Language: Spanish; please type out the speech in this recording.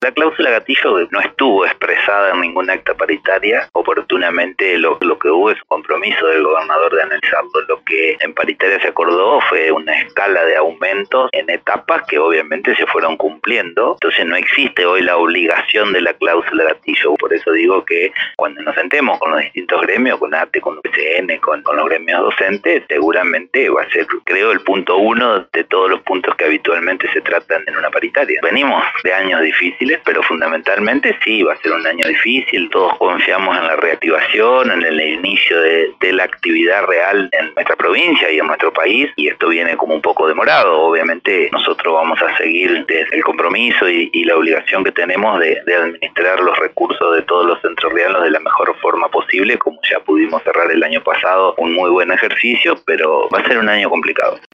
La cláusula gatillo no estuvo expresada en ninguna acta paritaria. Oportunamente lo que hubo es un compromiso del gobernador de analizarlo. Lo que en paritaria se acordó fue una escala de aumentos en etapas que obviamente se fueron cumpliendo. Entonces no existe hoy la obligación de la cláusula gatillo. Por eso digo que cuando nos sentemos con los distintos gremios, con ATE, con UPCN, con los gremios docentes, seguramente va a ser, creo, el punto 1 de todos los puntos que habitualmente se tratan en una paritaria. Venimos de años difíciles, pero fundamentalmente sí, va a ser un año difícil. Todos confiamos en la reactivación, en el inicio de la actividad real en nuestra provincia y en nuestro país, y esto viene como un poco demorado. Obviamente nosotros vamos a seguir desde el compromiso y la obligación que tenemos de administrar los recursos de todos los entrerrianos de la mejor forma posible, como ya pudimos cerrar el año pasado un muy buen ejercicio, pero va a ser un año complicado.